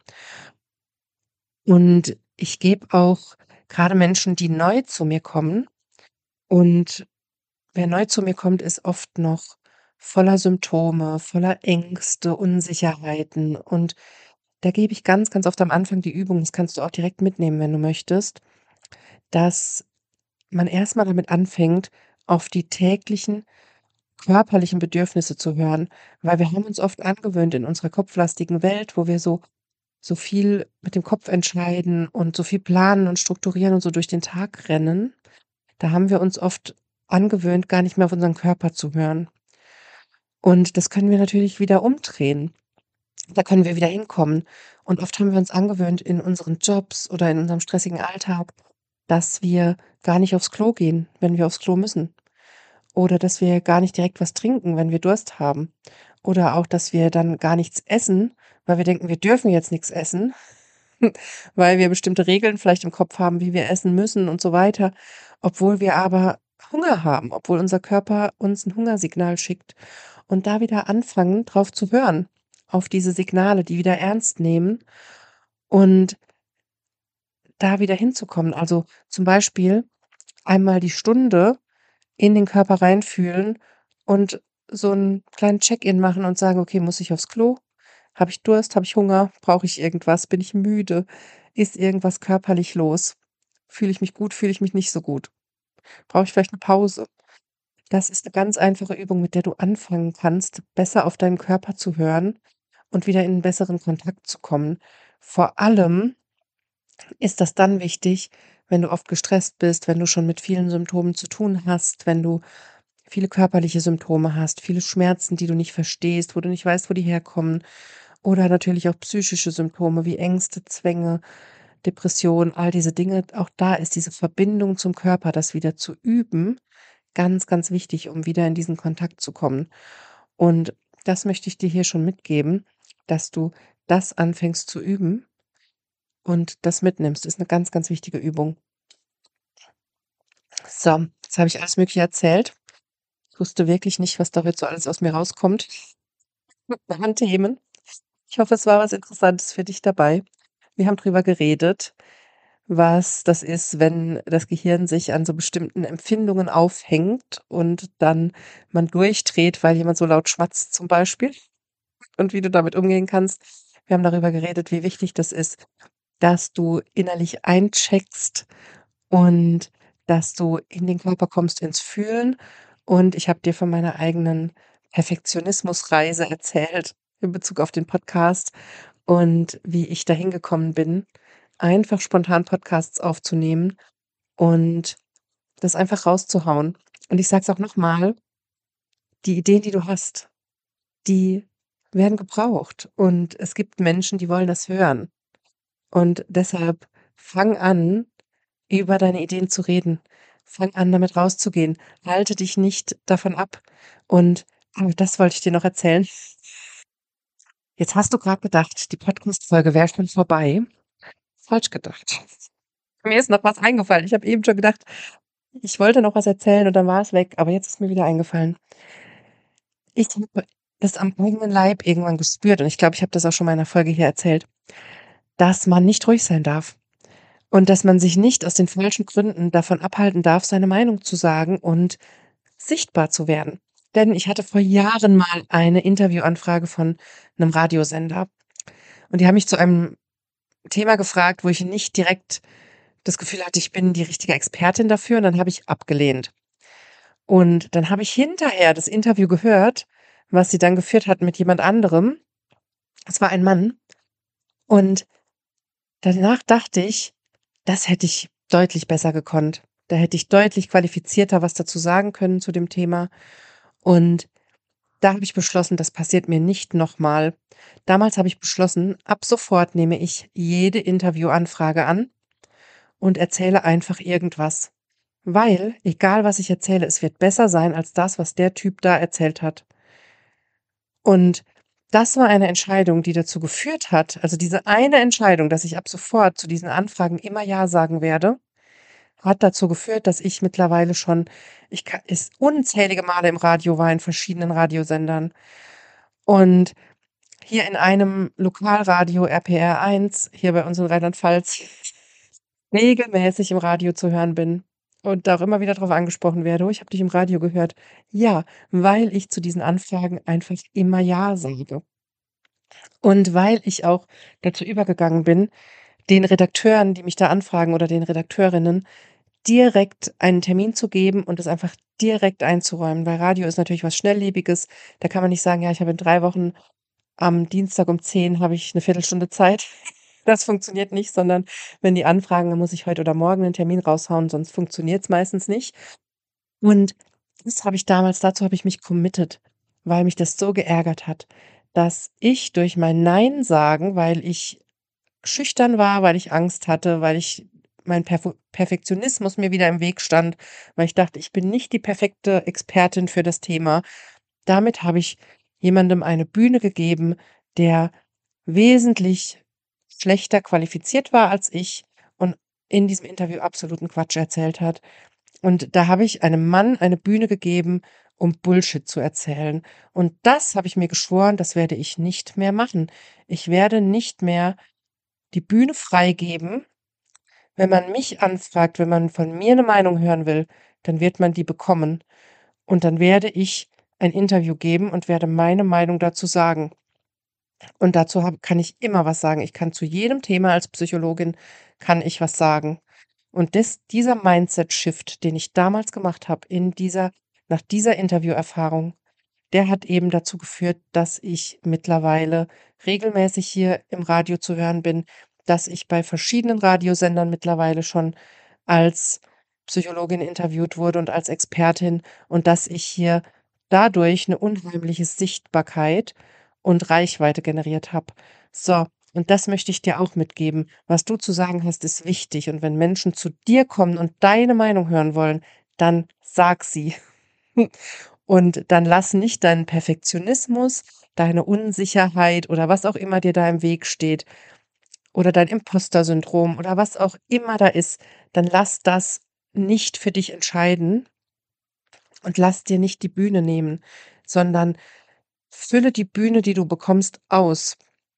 S1: Und ich gebe auch gerade Menschen, die neu zu mir kommen und wer neu zu mir kommt, ist oft noch voller Symptome, voller Ängste, Unsicherheiten und da gebe ich ganz, ganz oft am Anfang die Übung, das kannst du auch direkt mitnehmen, wenn du möchtest, dass man erst mal damit anfängt, auf die täglichen körperlichen Bedürfnisse zu hören, weil wir haben uns oft angewöhnt in unserer kopflastigen Welt, wo wir so so viel mit dem Kopf entscheiden und so viel planen und strukturieren und so durch den Tag rennen, da haben wir uns oft angewöhnt, gar nicht mehr auf unseren Körper zu hören. Und das können wir natürlich wieder umdrehen. Da können wir wieder hinkommen. Und oft haben wir uns angewöhnt in unseren Jobs oder in unserem stressigen Alltag, dass wir gar nicht aufs Klo gehen, wenn wir aufs Klo müssen. Oder dass wir gar nicht direkt was trinken, wenn wir Durst haben. Oder auch, dass wir dann gar nichts essen, weil wir denken, wir dürfen jetzt nichts essen, weil wir bestimmte Regeln vielleicht im Kopf haben, wie wir essen müssen und so weiter, obwohl wir aber Hunger haben, obwohl unser Körper uns ein Hungersignal schickt. Und da wieder anfangen, drauf zu hören, auf diese Signale, die wieder ernst nehmen und da wieder hinzukommen. Also, zum Beispiel einmal die Stunde in den Körper reinfühlen und so 'n kleinen Check-in machen und sagen: „Okay, muss ich aufs Klo? Habe ich Durst? Habe ich Hunger? Brauche ich irgendwas? Bin ich müde? Ist irgendwas körperlich los? Fühle ich mich gut? Fühle ich mich nicht so gut? Brauche ich vielleicht 'ne Pause?“ Das ist 'ne ganz einfache Übung, mit der du anfangen kannst, besser auf deinen Körper zu hören und wieder in 'n besseren Kontakt zu kommen. Vor allem ist das dann wichtig, wenn du oft gestresst bist, wenn du schon mit vielen Symptomen zu tun hast, wenn du viele körperliche Symptome hast, viele Schmerzen, die du nicht verstehst, wo du nicht weißt, wo die herkommen oder natürlich auch psychische Symptome wie Ängste, Zwänge, Depression, all diese Dinge. Auch da ist diese Verbindung zum Körper, das wieder zu üben, ganz, ganz wichtig, um wieder in diesen Kontakt zu kommen. Und das möchte ich dir hier schon mitgeben, dass du das anfängst zu üben und das mitnimmst. Ist 'ne ganz, ganz wichtige Übung. So, jetzt habe ich alles Mögliche erzählt. Ich wusste wirklich nicht, was da jetzt so alles aus mir rauskommt an Themen. Ich hoffe, es war was Interessantes für dich dabei. Wir haben drüber geredet, was das ist, wenn das Gehirn sich an so bestimmten Empfindungen aufhängt und dann man durchdreht, weil jemand so laut schmatzt zum Beispiel und wie du damit umgehen kannst. Wir haben darüber geredet, wie wichtig das ist, dass du innerlich eincheckst und dass du in den Körper kommst, ins Fühlen. Und ich habe dir von meiner eigenen Perfektionismusreise erzählt in Bezug auf den Podcast und wie ich dahin gekommen bin, einfach spontan Podcasts aufzunehmen und das einfach rauszuhauen. Und ich sage es auch noch mal, die Ideen, die du hast, die werden gebraucht und es gibt Menschen, die wollen das hören. Und deshalb fang an, über deine Ideen zu reden. Fang an, damit rauszugehen. Halte dich nicht davon ab. Und ah, das wollte ich dir noch erzählen. Jetzt hast du gerade gedacht, die Podcast-Folge wäre schon vorbei. Falsch gedacht. Mir ist noch was eingefallen. Ich habe eben schon gedacht, ich wollte noch was erzählen und dann war es weg, aber jetzt ist mir wieder eingefallen. Ich habe das am eigenen Leib irgendwann gespürt und ich glaube, ich habe das auch schon mal in einer Folge hier erzählt, dass man nicht ruhig sein darf und dass man sich nicht aus den falschen Gründen davon abhalten darf, seine Meinung zu sagen und sichtbar zu werden. Denn ich hatte vor Jahren mal eine Interviewanfrage von einem Radiosender und die haben mich zu einem Thema gefragt, wo ich nicht direkt das Gefühl hatte, ich bin die richtige Expertin dafür und dann habe ich abgelehnt. Und dann habe ich hinterher das Interview gehört, was sie dann geführt hat mit jemand anderem. Es war ein Mann. Und danach dachte ich, das hätte ich deutlich besser gekonnt. Da hätte ich deutlich qualifizierter was dazu sagen können zu dem Thema. Und da habe ich beschlossen, das passiert mir nicht nochmal. Damals habe ich beschlossen, ab sofort nehme ich jede Interviewanfrage an und erzähle einfach irgendwas. Weil, egal was ich erzähle, es wird besser sein als das, was der Typ da erzählt hat. Und das war eine Entscheidung, die dazu geführt hat, also diese eine Entscheidung, dass ich ab sofort zu diesen Anfragen immer ja sagen werde, hat dazu geführt, dass ich mittlerweile schon, ich ka es unzählige Male im Radio war, in verschiedenen Radiosendern. Und hier in einem Lokalradio R P R eins, hier bei uns in Rheinland-Pfalz, regelmäßig im Radio zu hören bin und da auch immer wieder drauf angesprochen werde: „Oh, ich habe dich im Radio gehört.“ Ja, weil ich zu diesen Anfragen einfach immer ja sage. Und weil ich auch dazu übergegangen bin, den Redakteuren, die mich da anfragen oder den Redakteurinnen, direkt einen Termin zu geben und es einfach direkt einzuräumen, weil Radio ist natürlich was Schnelllebiges. Da kann man nicht sagen: „Ja, ich habe in drei Wochen am Dienstag um zehn habe ich 'ne Viertelstunde Zeit.“ Das funktioniert nicht, sondern wenn die anfragen, dann muss ich heute oder morgen 'nen Termin raushauen, sonst funktioniert's meistens nicht. Und das habe ich damals dazu habe ich mich committed, weil mich das so geärgert hat, dass ich durch mein Nein sagen, weil ich schüchtern war, weil ich Angst hatte, weil ich mein Perfo Perfektionismus mir wieder im Weg stand, weil ich dachte, ich bin nicht die perfekte Expertin für das Thema. Damit habe ich jemandem eine Bühne gegeben, der wesentlich schlechter qualifiziert war als ich und in diesem Interview absoluten Quatsch erzählt hat. Und da habe ich einem Mann eine Bühne gegeben, um Bullshit zu erzählen. Und das habe ich mir geschworen, das werde ich nicht mehr machen. Ich werde nicht mehr die Bühne freigeben. Wenn man mich anfragt, wenn man von mir 'ne Meinung hören will, dann wird man die bekommen. Und dann werde ich ein Interview geben und werde meine Meinung dazu sagen. Und dazu habe kann ich immer was sagen. Ich kann zu jedem Thema als Psychologin kann ich was sagen. Und das dieser Mindset-Shift, den ich damals gemacht habe in dieser nach dieser Interviewerfahrung, der hat eben dazu geführt, dass ich mittlerweile regelmäßig hier im Radio zu hören bin, dass ich bei verschiedenen Radiosendern mittlerweile schon als Psychologin interviewt wurde und als Expertin und dass ich hier dadurch 'ne unheimliche Sichtbarkeit und Reichweite generiert habe. So, und das möchte ich dir auch mitgeben. Was du zu sagen hast, ist wichtig und wenn Menschen zu dir kommen und deine Meinung hören wollen, dann sag sie. Und dann lass nicht deinen Perfektionismus, deine Unsicherheit oder was auch immer dir da im Weg steht oder dein Imposter-Syndrom oder was auch immer da ist, dann lass das nicht für dich entscheiden und lass dir nicht die Bühne nehmen, sondern fülle die Bühne, die du bekommst, aus.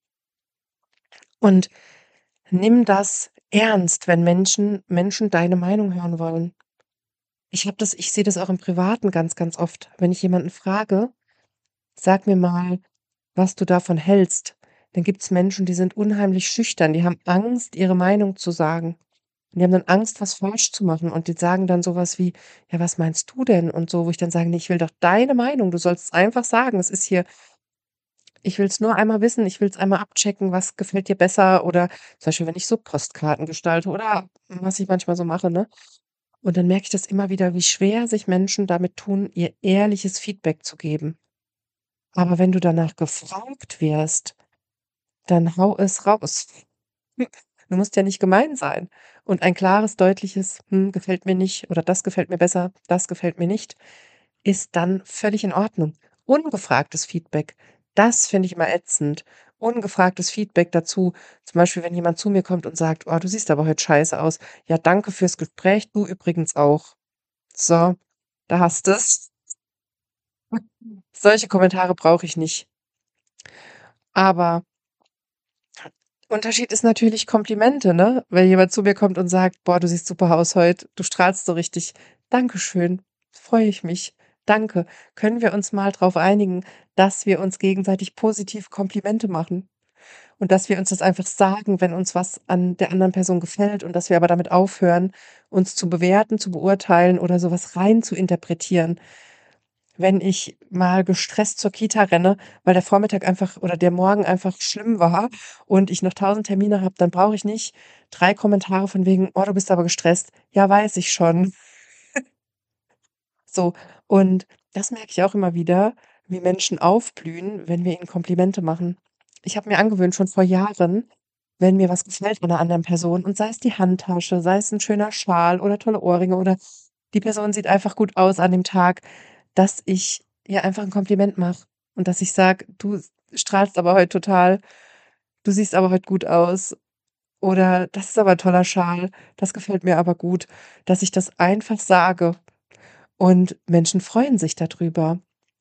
S1: Und nimm das ernst, wenn Menschen Menschen deine Meinung hören wollen. Ich habe das ich sehe das auch im Privaten ganz, ganz oft. Wenn ich jemanden frage: „Sag mir mal, was du davon hältst“, dann gibt's Menschen, die sind unheimlich schüchtern, die haben Angst, ihre Meinung zu sagen. Und die haben dann Angst, was falsch zu machen und die sagen dann so was wie: „Ja, was meinst du denn?“ und so, wo ich dann sage: „Ne, ich will doch deine Meinung. Du sollst einfach sagen. Es ist hier ich will's nur einmal wissen. Ich will's einmal abchecken, was gefällt dir besser“ oder zum Beispiel, wenn ich so Postkarten gestalte oder was ich manchmal so mache, ne? Und dann merke ich das immer wieder, wie schwer sich Menschen damit tun, ihr ehrliches Feedback zu geben. Aber wenn du danach gefragt wirst, dann hau es raus. Du musst ja nicht gemein sein. Und ein klares, deutliches, hm, gefällt mir nicht oder das gefällt mir besser, das gefällt mir nicht, ist dann völlig in Ordnung. Ungefragtes Feedback, das finde ich immer ätzend. Ungefragtes Feedback dazu, zum Beispiel, wenn jemand zu mir kommt und sagt, oh, du siehst aber heute scheiße aus. Ja, danke fürs Gespräch, du übrigens auch. So, da hast es. Solche Kommentare brauche ich nicht. Aber Unterschied ist natürlich Komplimente, ne? Wenn jemand zu mir kommt und sagt: „Boah, du siehst super aus heute. Du strahlst so richtig. Dankeschön. Freue ich mich. Danke. Können wir uns mal drauf einigen, dass wir uns gegenseitig positiv Komplimente machen und dass wir uns das einfach sagen, wenn uns was an der anderen Person gefällt und dass wir aber damit aufhören, uns zu bewerten, zu beurteilen oder so was rein zu interpretieren. Wenn ich mal gestresst zur Kita renne, weil der Vormittag einfach oder der Morgen einfach schlimm war und ich noch tausend Termine habe, dann brauche ich nicht drei Kommentare von wegen: „Oh, du bist aber gestresst.“ Ja, weiß ich schon. So, und das merke ich auch immer wieder, wie Menschen aufblühen, wenn wir ihnen Komplimente machen. Ich habe mir angewöhnt, schon vor Jahren, wenn mir was gefällt von 'ner anderen Person und sei es die Handtasche, sei es 'n schöner Schal oder tolle Ohrringe oder die Person sieht einfach gut aus an dem Tag, dass ich ihr einfach 'n Kompliment mache und dass ich sage: „Du strahlst aber heute total. Du siehst aber heute gut aus.“ Oder: „Das ist aber 'n toller Schal. Das gefällt mir aber gut.“ Dass ich das einfach sage und Menschen freuen sich da drüber.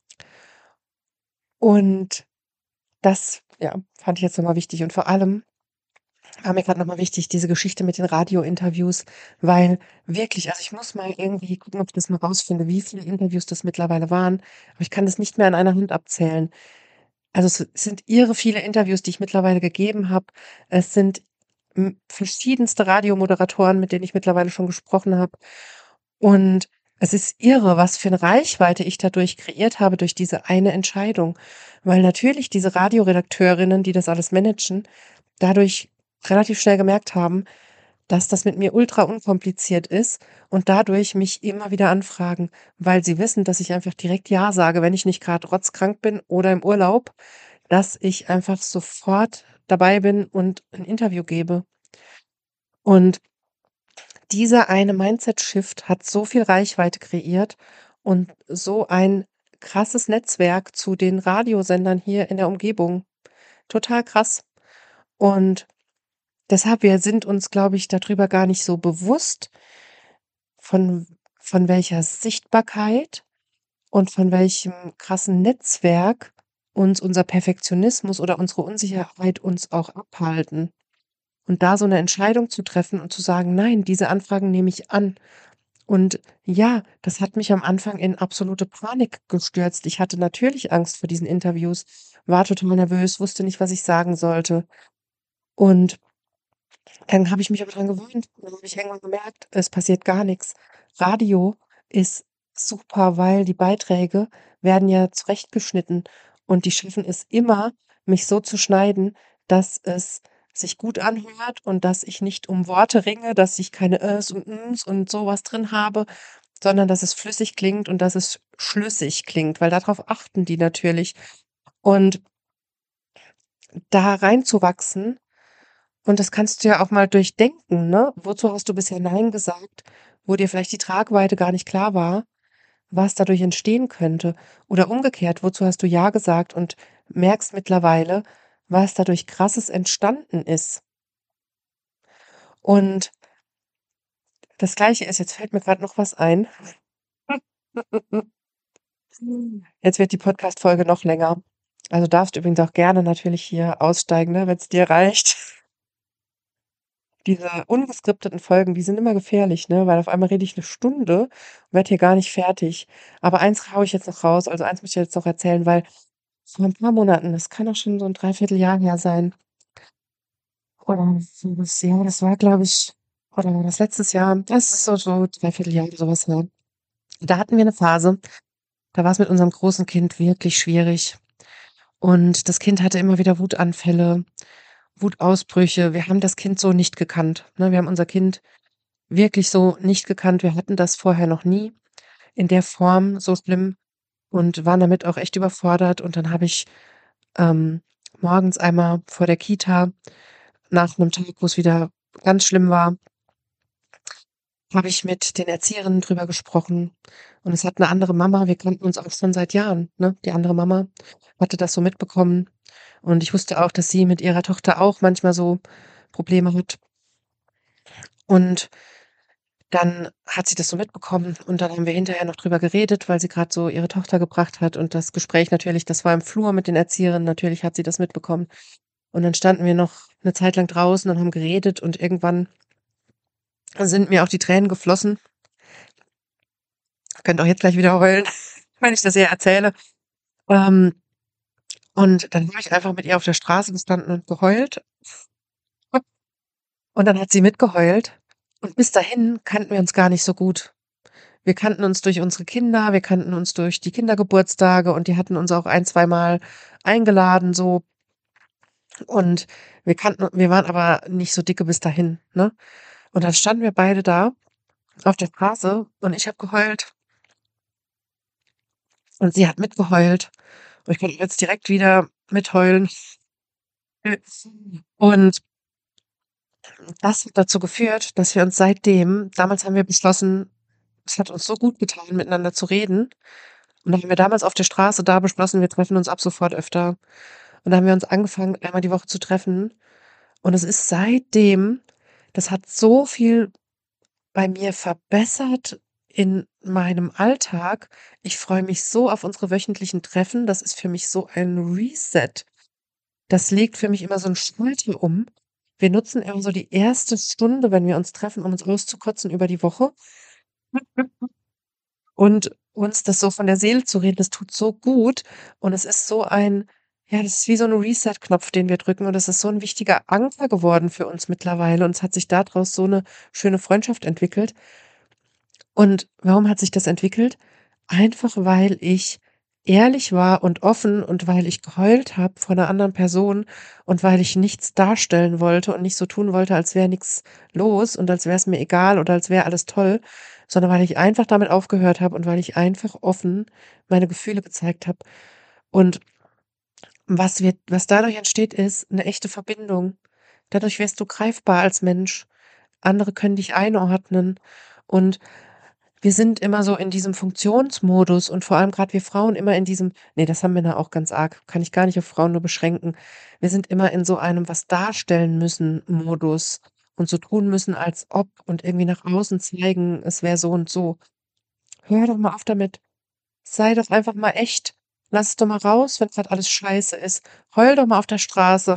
S1: Und das, ja, fand ich jetzt noch mal wichtig und vor allem war mir grad noch mal wichtig, diese Geschichte mit den Radiointerviews, weil wirklich also, ich muss mal irgendwie gucken, ob ich das mal rausfinde, wie viele Interviews das mittlerweile waren, aber ich kann das nicht mehr an einer Hand abzählen. Also, es es sind irre viele Interviews, die ich mittlerweile gegeben habe. Es sind, hm, verschiedenste Radiomoderatoren, mit denen ich mittlerweile schon gesprochen habe. Und es ist irre, was für 'ne Reichweite ich dadurch kreiert habe durch diese eine Entscheidung. Weil natürlich diese Radioredakteurinnen, die das alles managen, dadurch relativ schnell gemerkt haben, dass das mit mir ultra unkompliziert ist und dadurch mich immer wieder anfragen, weil sie wissen, dass ich einfach direkt ja sage, wenn ich nicht grad rotzkrank bin oder im Urlaub, dass ich einfach sofort dabei bin und 'n Interview gebe. Und dieser eine Mindset-Shift hat so viel Reichweite kreiert und so ein krasses Netzwerk zu den Radiosendern hier in der Umgebung. Total krass. Und deshalb wir sind uns, glaube ich, da drüber gar nicht so bewusst von von welcher Sichtbarkeit und von welchem krassen Netzwerk uns unser Perfektionismus oder unsere Unsicherheit uns auch abhalten. Und da so 'ne Entscheidung zu treffen und zu sagen: „Nein, diese Anfragen nehme ich an.“ Und ja, das hat mich am Anfang in absolute Panik gestürzt. Ich hatte natürlich Angst vor diesen Interviews, war total nervös, wusste nicht, was ich sagen sollte. Und dann habe ich mich aber dran gewöhnt und dann habe ich irgendwann gemerkt, es passiert gar nix. Radio ist super, weil die Beiträge werden ja zurechtgeschnitten und die schaffen es immer, mich so zu schneiden, dass es sich gut anhört und dass ich nicht um Worte ringe, dass ich keine Ös und Ms und so was drin habe, sondern dass es flüssig klingt und dass es schlüssig klingt, weil da drauf achten die natürlich. Und da reinzuwachsen und das kannst du ja auch mal durchdenken, ne? Wozu hast du bisher nein gesagt, wo dir vielleicht die Tragweite gar nicht klar war, was dadurch entstehen könnte? Oder umgekehrt, wozu hast du ja gesagt und merkst mittlerweile, was dadurch Krasses entstanden ist? Und das Gleiche ist jetzt fällt mir grad noch was ein. Jetzt wird die Podcast-Folge noch länger. Also, darfst übrigens auch gerne natürlich hier aussteigen, ne, wenn's dir reicht. Diese ungeskripteten Folgen, die sind immer gefährlich, ne, weil auf einmal rede ich 'ne Stunde und werde hier gar nicht fertig. Aber eins haue ich jetzt noch raus, also, eins muss ich jetzt noch erzählen, weil vor 'n paar Monaten, das kann auch schon so 'n dreiviertel Jahr her sein oder so was, ja, das war, glaube ich oder war das letztes Jahr? Das ist so so dreiviertel Jahr, so was her. Da hatten wir 'ne Phase, da war's mit unserem großen Kind wirklich schwierig. Und das Kind hatte immer wieder Wutanfälle, Wutausbrüche. Wir haben das Kind so nicht gekannt, ne? Wir haben unser Kind wirklich so nicht gekannt. Wir hatten das vorher noch nie in der Form so schlimm. und waren damit auch echt überfordert. Und dann habe ich, ähm, morgens einmal vor der Kita nach 'nem Tag, wo's wieder ganz schlimm war habe ich mit den Erzieherinnen drüber gesprochen. Und es hat 'ne andere Mama wir kannten uns auch schon seit Jahren, ne? Die andere Mama hatte das so mitbekommen. Und ich wusste auch, dass sie mit ihrer Tochter auch manchmal so Probleme hat. Und dann hat sie das so mitbekommen und dann haben wir hinterher noch drüber geredet, weil sie grad so ihre Tochter gebracht hat und das Gespräch natürlich, das war im Flur mit den Erzieherinnen, natürlich hat sie das mitbekommen. Und dann standen wir noch 'ne Zeit lang draußen und haben geredet und irgendwann sind mir auch die Tränen geflossen. Könnte auch jetzt gleich wieder heulen, wenn ich das ihr erzähle. Ähm, und dann habe ich einfach mit ihr auf der Straße gestanden und geheult. Und dann hat sie mitgeheult und bis dahin kannten wir uns gar nicht so gut. Wir kannten uns durch unsere Kinder, wir kannten uns durch die Kindergeburtstage und die hatten uns auch ein zweimal eingeladen so. Und wir kannten wir waren aber nicht so dicke bis dahin, ne? Und dann standen wir beide da auf der Straße und ich habe geheult. Und sie hat mitgeheult. Und ich könnte jetzt direkt wieder mitheulen. Und das hat dazu geführt, dass wir uns seitdem damals haben wir beschlossen, es hat uns so gut getan, miteinander zu reden. Und dann haben wir damals auf der Straße da beschlossen, wir treffen uns ab sofort öfter. Und dann haben wir uns angefangen, einmal die Woche zu treffen. Und es ist seitdem das hat so viel bei mir verbessert in meinem Alltag. Ich freue mich so auf unsere wöchentlichen Treffen. Das ist für mich so ein Reset. Das legt für mich immer so 'n Schalter um. Wir nutzen immer so die erste Stunde, wenn wir uns treffen, um uns auszukotzen über die Woche. Und uns das so von der Seele zu reden, das tut so gut. Und es ist so ein ja, das ist wie so 'n Reset-Knopf, den wir drücken. Und das ist so 'n wichtiger Anker geworden für uns mittlerweile. Und es hat sich da draus so 'ne schöne Freundschaft entwickelt. Und warum hat sich das entwickelt? Einfach, weil ich ehrlich war und offen und weil ich geheult habe vor 'ner anderen Person und weil ich nichts darstellen wollte und nicht so tun wollte, als wäre nix los und als wär's mir egal oder als wäre alles toll, sondern weil ich einfach damit aufgehört habe und weil ich einfach offen meine Gefühle gezeigt habe. Und was wird was dadurch entsteht, ist 'ne echte Verbindung. Dadurch wirst du greifbar als Mensch. Andere können dich einordnen. Und wir sind immer so in diesem Funktionsmodus und vor allem grad wir Frauen immer in diesem ne, das haben Männer auch ganz arg, kann ich gar nicht auf Frauen nur beschränken. Wir sind immer in so einem was darstellen müssen Modus und so tun müssen, als ob und irgendwie nach außen zeigen, es wäre so und so. Hör doch mal auf damit. Sei doch einfach mal echt. Lass es doch mal raus, wenn grad alles scheiße ist. Heul doch mal auf der Straße.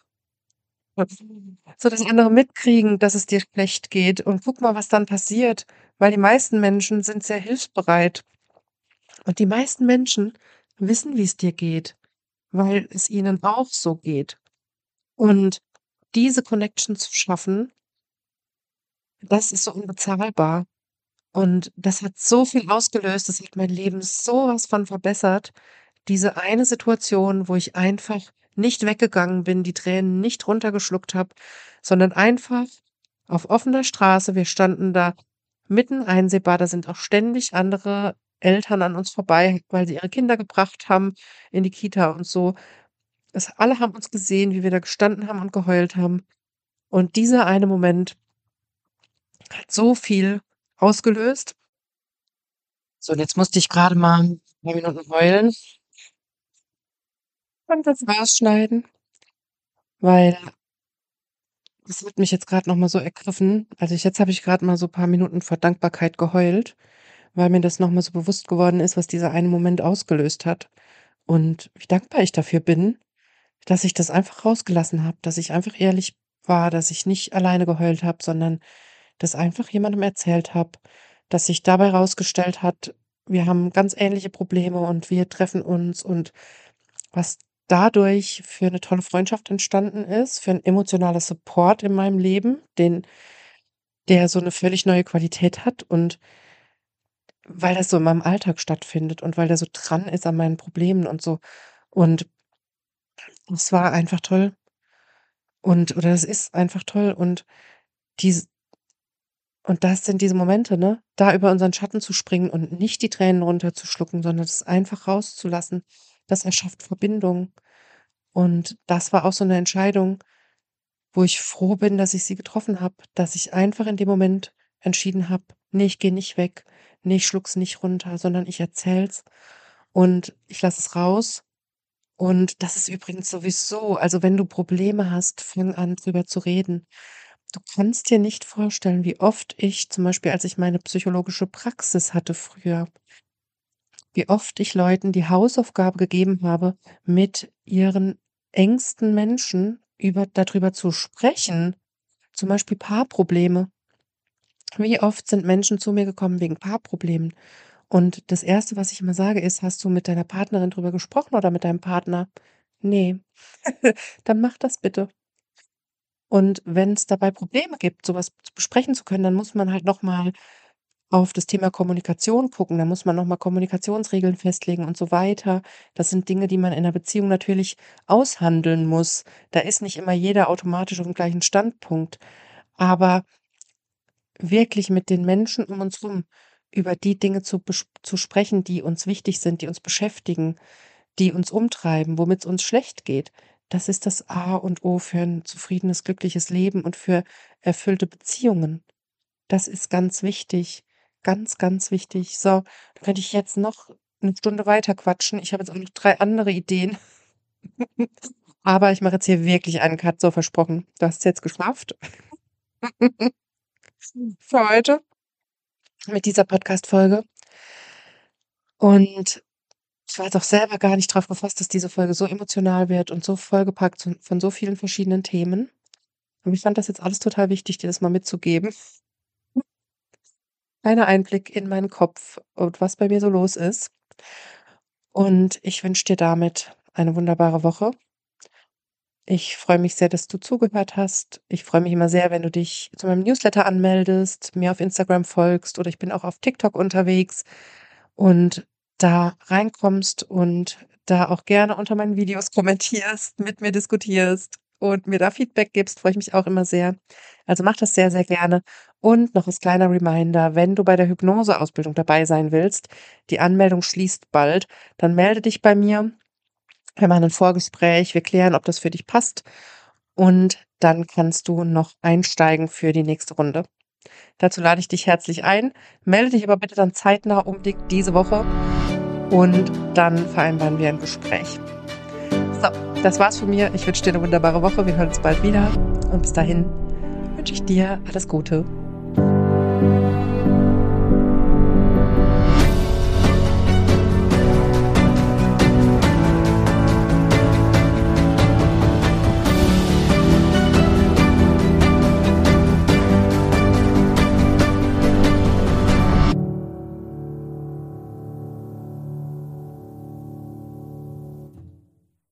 S1: So, dass andere mitkriegen, dass es dir schlecht geht und guck mal, was dann passiert, weil die meisten Menschen sind sehr hilfsbereit. Und die meisten Menschen wissen, wie's dir geht, weil es ihnen auch so geht. Und diese Connection zu schaffen das ist so unbezahlbar. Und das hat so viel ausgelöst. Das hat mein Leben so was von verbessert. Diese eine Situation, wo ich einfach nicht weggegangen bin, die Tränen nicht runtergeschluckt habe, sondern einfach auf offener Straße wir standen da mitten einsehbar, da sind auch ständig andere Eltern an uns vorbei, weil sie ihre Kinder gebracht haben in die Kita und so. Es alle haben uns gesehen, wie wir da gestanden haben und geheult haben. Und dieser eine Moment hat so viel ausgelöst. So, und jetzt musste ich grade mal 'n paar Minuten heulen. Und das rausschneiden. Weil das hat mich jetzt grad noch mal so ergriffen. Also, ich jetzt habe ich grad mal so paar Minuten vor Dankbarkeit geheult, weil mir das noch mal so bewusst geworden ist, was dieser eine Moment ausgelöst hat und wie dankbar ich dafür bin, dass ich das einfach rausgelassen habe, dass ich einfach ehrlich war, dass ich nicht alleine geheult habe, sondern das einfach jemandem erzählt habe, dass sich dabei rausgestellt hat, wir haben ganz ähnliche Probleme und wir treffen uns und was dadurch für 'ne tolle Freundschaft entstanden ist, für 'n emotionaler Support in meinem Leben, den der so 'ne völlig neue Qualität hat und weil das so in meinem Alltag stattfindet und weil der so dran ist an meinen Problemen und so. Und es war einfach toll. Und oder es ist einfach toll und dies Und das sind diese Momente, ne? Da über unseren Schatten zu springen und nicht die Tränen runterzuschlucken, sondern das einfach rauszulassen. Das erschafft Verbindung. Und das war auch so eine Entscheidung, wo ich froh bin, dass ich sie getroffen habe, dass ich einfach in dem Moment entschieden habe: „Ne, ich gehe nicht weg. Ne, ich schluck's nicht runter, sondern ich erzähl's und ich lasse es raus.“ Und das ist übrigens sowieso, also, wenn du Probleme hast, fang an, drüber zu reden. Du kannst dir nicht vorstellen, wie oft ich zum Beispiel, als ich meine psychologische Praxis hatte früher, wie oft ich Leuten die Hausaufgabe gegeben habe, mit ihren engsten Menschen über darüber zu sprechen, zum Beispiel Paarprobleme. Wie oft sind Menschen zu mir gekommen wegen Paarproblemen? Und das Erste, was ich immer sage, ist: „Hast du mit deiner Partnerin drüber gesprochen oder mit deinem Partner?“ „Ne.“ „Dann mach das bitte.“ Und wenn es dabei Probleme gibt, sowas was besprechen zu können, dann muss man halt noch mal auf das Thema Kommunikation gucken. Da muss man noch mal Kommunikationsregeln festlegen und so weiter. Das sind Dinge, die man in 'ner Beziehung natürlich aushandeln muss. Da ist nicht immer jeder automatisch aufm gleichen Standpunkt. Aber wirklich mit den Menschen um uns rum über die Dinge zu bes zu sprechen, die uns wichtig sind, die uns beschäftigen, die uns umtreiben, womit's uns schlecht geht. Das ist das A und O für 'n zufriedenes, glückliches Leben und für erfüllte Beziehungen. Das ist ganz wichtig. Ganz, ganz wichtig. So, da könnte ich jetzt noch 'ne Stunde weiter quatschen. Ich habe jetzt auch noch drei andere Ideen. Aber ich mache jetzt hier wirklich einen Cut, so versprochen. Du hast jetzt geschafft für heute mit dieser Podcast-Folge. Und ich war jetzt auch selber gar nicht drauf gefasst, dass diese Folge so emotional wird und so vollgepackt von von so vielen verschiedenen Themen. Und ich fand das jetzt alles total wichtig, dir das mal mitzugeben. Kleiner Einblick in meinen Kopf und was bei mir so los ist. Und ich wünsche dir damit eine wunderbare Woche. Ich freue mich sehr, dass du zugehört hast. Ich freue mich immer sehr, wenn du dich zu meinem Newsletter anmeldest, mir auf Instagram folgst oder ich bin auch auf TikTok unterwegs und da reinkommst und da auch gerne unter meinen Videos kommentierst, mit mir diskutierst und mir da Feedback gibst, freue ich mich auch immer sehr. Also mach das sehr, sehr gerne. Und noch als kleiner Reminder, wenn du bei der Hypnoseausbildung dabei sein willst, die Anmeldung schließt bald, dann melde dich bei mir. Wir machen ein Vorgespräch, wir klären, ob das für dich passt und dann kannst du noch einsteigen für die nächste Runde. Dazu lade ich dich herzlich ein. Melde dich aber bitte dann zeitnah unbedingt diese Woche und dann vereinbaren wir ein Gespräch. So, das war's von mir. Ich wünsche dir eine wunderbare Woche. Wir hören uns bald wieder und bis dahin wünsche ich dir alles Gute.